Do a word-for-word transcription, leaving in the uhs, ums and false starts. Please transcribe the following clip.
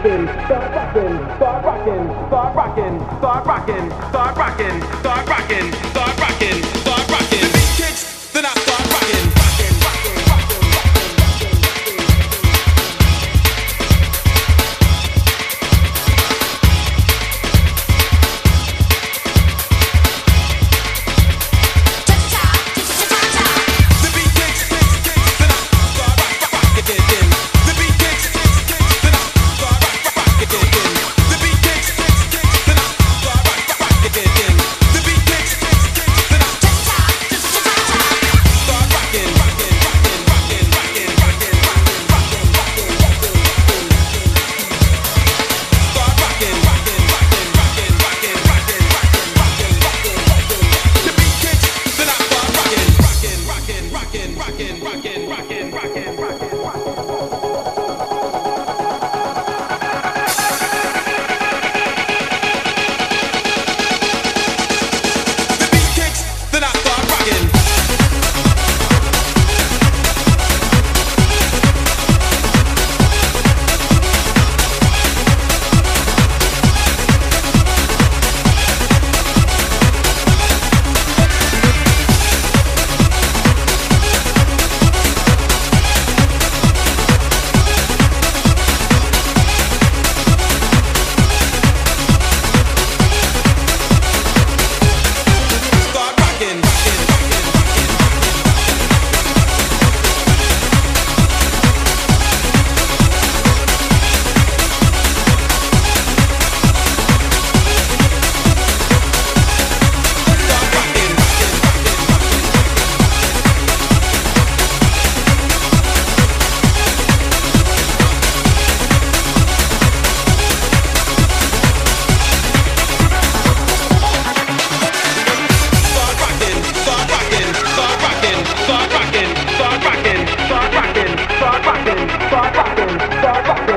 rocking, start rocking, start rocking, start rocking, start rocking, start rocking, start rocking, start rocking, start rocking. The beat kicks, then I start rocking, rocking, rocking, rocking, rocking, rocking, the beat kicks, kicks, kicks, then I start rock, rock, rocking. The beat kicks, kicks, kicks, then I start rock, rock, rocking. The beat kicks, kicks, kicks, then I start rock, rock, rocking. The beat kicks, kicks, kicks, then I start rocking, rocking, rocking, rocking, rocking, rocking, rocking, rocking, rocking, rocking, rocking. Start rocking, rocking, rocking, rocking, rocking, rocking, rocking, rocking, rocking, rocking. The beat kicks, then I start rocking, rocking, rocking, rocking, rocking, rocking, rocking, rocking, rocking, rocking. The beat kicks, then I start rocking. Start rocking, rocking, rocking, rocking, rocking. Start rocking, rocking, rocking, rocking. Start rocking, start rocking, start rocking, start rocking, start rocking, start rocking, start rocking, start rocking, start rocking.